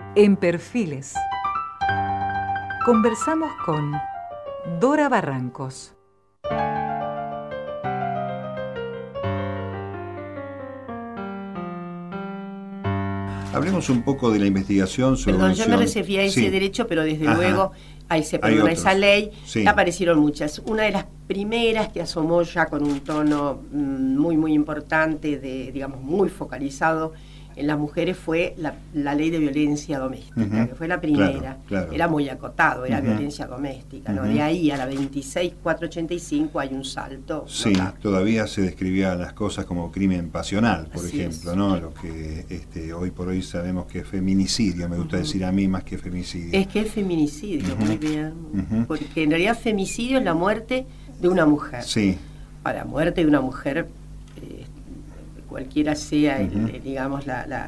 En Perfiles, conversamos con Dora Barrancos. Hablemos un poco de la investigación sobre... Perdón, yo me refería a ese derecho, pero desde luego esa ley, aparecieron muchas. Una de las primeras que asomó ya con un tono muy, muy importante, digamos, muy focalizado en las mujeres, fue la ley de violencia doméstica, que fue la primera. Claro. Era muy acotado, era violencia doméstica, ¿no? De ahí a la 26.485 hay un salto. Sí, notable. Todavía se describían las cosas como crimen pasional, por ejemplo, ¿no? Lo que hoy por hoy sabemos que es feminicidio, me gusta decir a mí más que femicidio. Es que es feminicidio, muy bien. Porque en realidad femicidio es la muerte de una mujer. Sí. Para muerte de una mujer, cualquiera sea, digamos,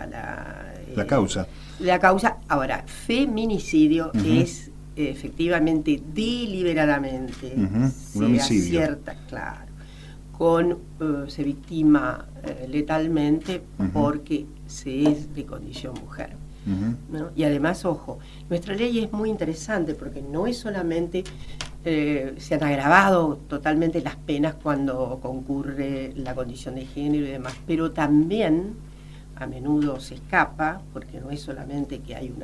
la causa. La causa. Ahora, feminicidio es efectivamente, deliberadamente, un homicidio. Acierta, claro, se victima letalmente porque se es de condición mujer. ¿No? Y además, ojo, nuestra ley es muy interesante porque no es solamente... se han agravado totalmente las penas cuando concurre la condición de género y demás, pero también a menudo se escapa, porque no es solamente que hay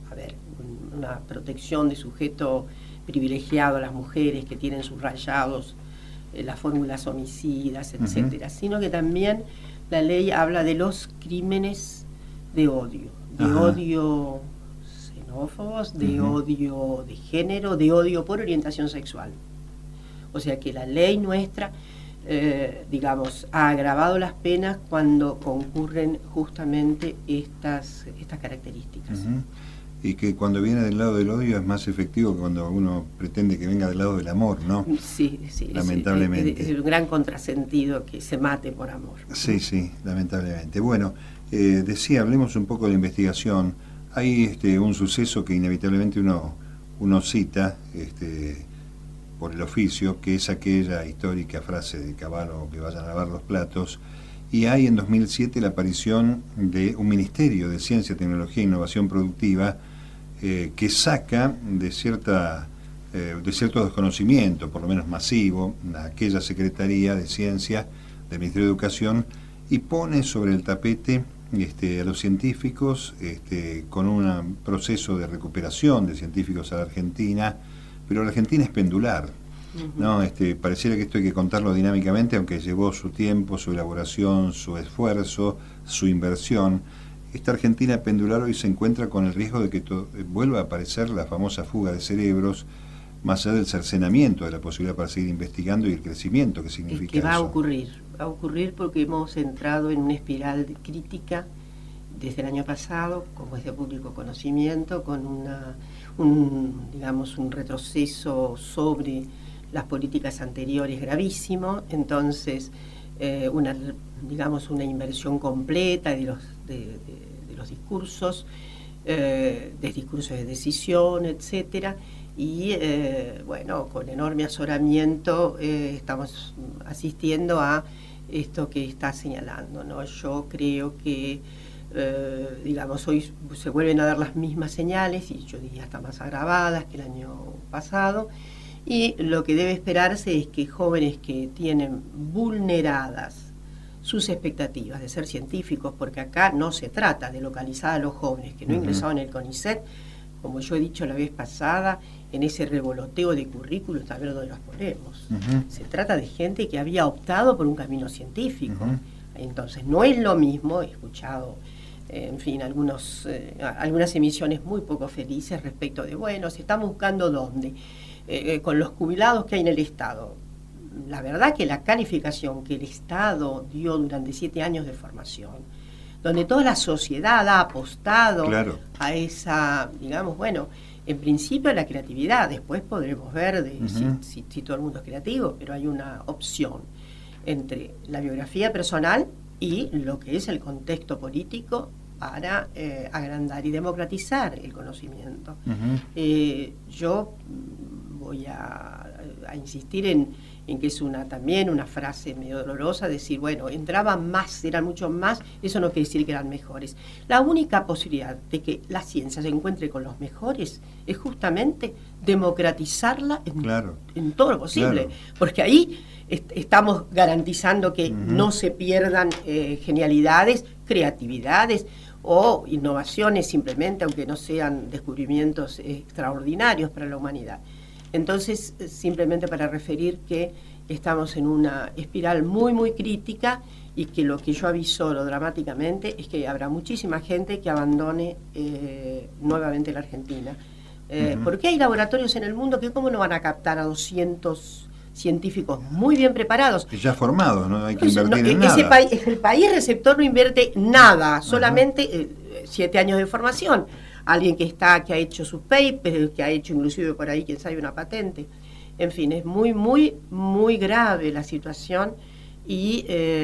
una protección de sujeto privilegiado a las mujeres que tienen subrayados las fórmulas homicidas, etcétera, sino que también la ley habla de los crímenes de odio, odio xenófobos, de odio de género, de odio por orientación sexual. O sea que la ley nuestra, digamos, ha agravado las penas cuando concurren justamente estas características. Y que cuando viene del lado del odio es más efectivo que cuando uno pretende que venga del lado del amor, ¿no? Sí, lamentablemente. Es un gran contrasentido que se mate por amor. Sí, lamentablemente. Bueno, hablemos un poco de la investigación. Hay un suceso que inevitablemente uno cita por el oficio, que es aquella histórica frase de Cavallo, que vayan a lavar los platos, y hay en 2007 la aparición de un Ministerio de Ciencia, Tecnología e Innovación Productiva que saca de cierto desconocimiento, por lo menos masivo, a aquella Secretaría de Ciencia del Ministerio de Educación y pone sobre el tapete a los científicos con un proceso de recuperación de científicos a la Argentina, pero la Argentina es pendular, ¿no? Pareciera que esto hay que contarlo dinámicamente, aunque llevó su tiempo, su elaboración, su esfuerzo, su inversión. Esta Argentina pendular hoy se encuentra con el riesgo de que vuelva a aparecer la famosa fuga de cerebros, más allá del cercenamiento de la posibilidad para seguir investigando y el crecimiento que significa es que va eso. Va a ocurrir porque hemos entrado en una espiral de crítica desde el año pasado, como es de público conocimiento, con un retroceso sobre las políticas anteriores gravísimo. Entonces, una inversión completa de los discursos, de discursos de decisión, etcétera. Y con enorme azoramiento estamos asistiendo a esto que está señalando, ¿no? Yo creo que hoy se vuelven a dar las mismas señales, y yo diría hasta más agravadas que el año pasado, y lo que debe esperarse es que jóvenes que tienen vulneradas sus expectativas de ser científicos, porque acá no se trata de localizar a los jóvenes que no ingresaron en el CONICET, como yo he dicho la vez pasada, en ese revoloteo de currículos, también donde los ponemos. Se trata de gente que había optado por un camino científico. Entonces, no es lo mismo, he escuchado, algunas emisiones muy poco felices respecto de, se están buscando dónde, con los jubilados que hay en el Estado. La verdad que la calificación que el Estado dio durante 7 años de formación, donde toda la sociedad ha apostado a esa, en principio la creatividad, después podremos ver si todo el mundo es creativo, pero hay una opción entre la biografía personal y lo que es el contexto político para agrandar y democratizar el conocimiento. Yo voy a insistir en en que es también una frase medio dolorosa, decir, bueno, entraban más, eran muchos más, eso no quiere decir que eran mejores. La única posibilidad de que la ciencia se encuentre con los mejores es justamente democratizarla en todo lo posible, porque ahí estamos garantizando que no se pierdan genialidades, creatividades o innovaciones simplemente, aunque no sean descubrimientos extraordinarios para la humanidad. Entonces, simplemente para referir que estamos en una espiral muy, muy crítica y que lo que yo avisoro dramáticamente es que habrá muchísima gente que abandone nuevamente la Argentina. Porque hay laboratorios en el mundo que cómo no van a captar a 200 científicos muy bien preparados. Ya formados, no hay que invertir en nada. El país receptor no invierte nada, solamente 7 años de formación. Alguien que ha hecho sus papers, que ha hecho inclusive por ahí, quién sabe, una patente. En fin, es muy, muy, muy grave la situación y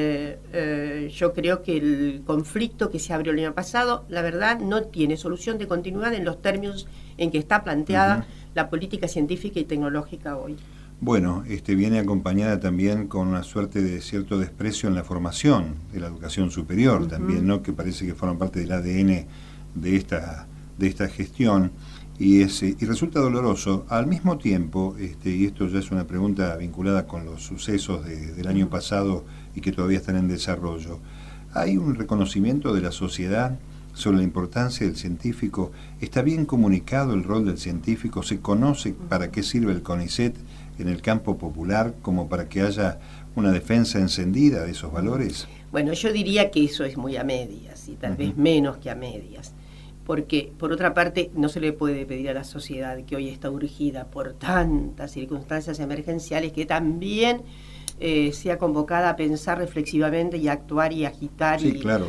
yo creo que el conflicto que se abrió el año pasado, la verdad, no tiene solución de continuidad en los términos en que está planteada la política científica y tecnológica hoy. Bueno, viene acompañada también con una suerte de cierto desprecio en la formación de la educación superior también, ¿no? Que parece que forman parte del ADN de esta gestión y resulta doloroso. Al mismo tiempo, y esto ya es una pregunta vinculada con los sucesos del año pasado y que todavía están en desarrollo, ¿hay un reconocimiento de la sociedad sobre la importancia del científico? ¿Está bien comunicado el rol del científico? ¿Se conoce para qué sirve el CONICET en el campo popular como para que haya una defensa encendida de esos valores? Bueno, yo diría que eso es muy a medias y tal vez menos que a medias, porque por otra parte no se le puede pedir a la sociedad que hoy está urgida por tantas circunstancias emergenciales que también sea convocada a pensar reflexivamente y a actuar y agitar. Sí, claro.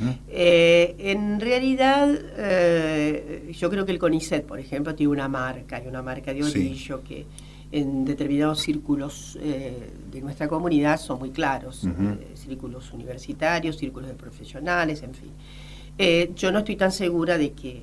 En realidad, yo creo que el CONICET, por ejemplo, tiene una marca de orillo que en determinados círculos de nuestra comunidad son muy claros, círculos universitarios, círculos de profesionales, en fin. Yo no estoy tan segura de que,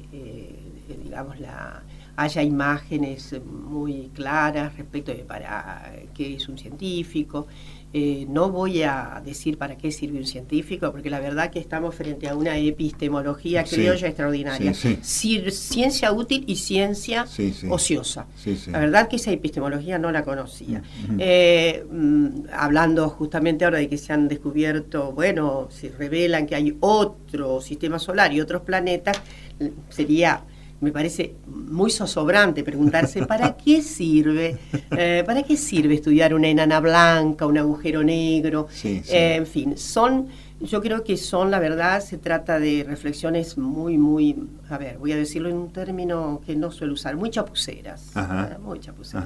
haya imágenes muy claras respecto de para qué es un científico. No voy a decir para qué sirve un científico, porque la verdad que estamos frente a una epistemología criolla extraordinaria. Ciencia útil y ciencia ociosa. La verdad que esa epistemología no la conocía. Hablando justamente ahora de que se han descubierto, se revelan que hay otro sistema solar y otros planetas, me parece muy zozobrante preguntarse ¿para qué sirve? ¿Para qué sirve estudiar una enana blanca, un agujero negro? En fin, yo creo que la verdad, se trata de reflexiones muy, muy, voy a decirlo en un término que no suelo usar, muy chapuceras. Muy chapuceras.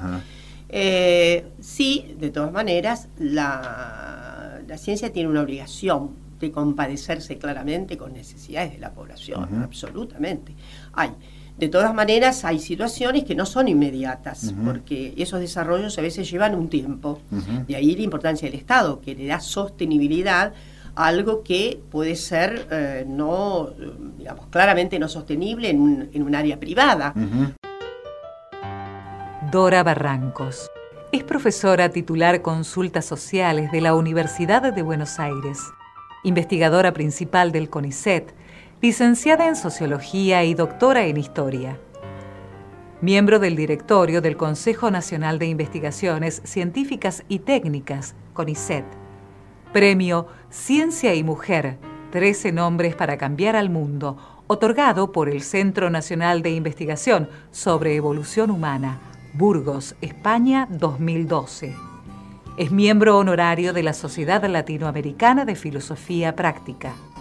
Sí, de todas maneras, la ciencia tiene una obligación de compadecerse claramente con necesidades de la población, absolutamente. De todas maneras, hay situaciones que no son inmediatas, porque esos desarrollos a veces llevan un tiempo. De ahí la importancia del Estado, que le da sostenibilidad a algo que puede ser claramente no sostenible en un área privada. Dora Barrancos es profesora titular Consultas Sociales de la Universidad de Buenos Aires, investigadora principal del CONICET, licenciada en Sociología y doctora en Historia. Miembro del directorio del Consejo Nacional de Investigaciones Científicas y Técnicas, CONICET. Premio Ciencia y Mujer, 13 nombres para cambiar al mundo, otorgado por el Centro Nacional de Investigación sobre Evolución Humana, Burgos, España, 2012. Es miembro honorario de la Sociedad Latinoamericana de Filosofía Práctica.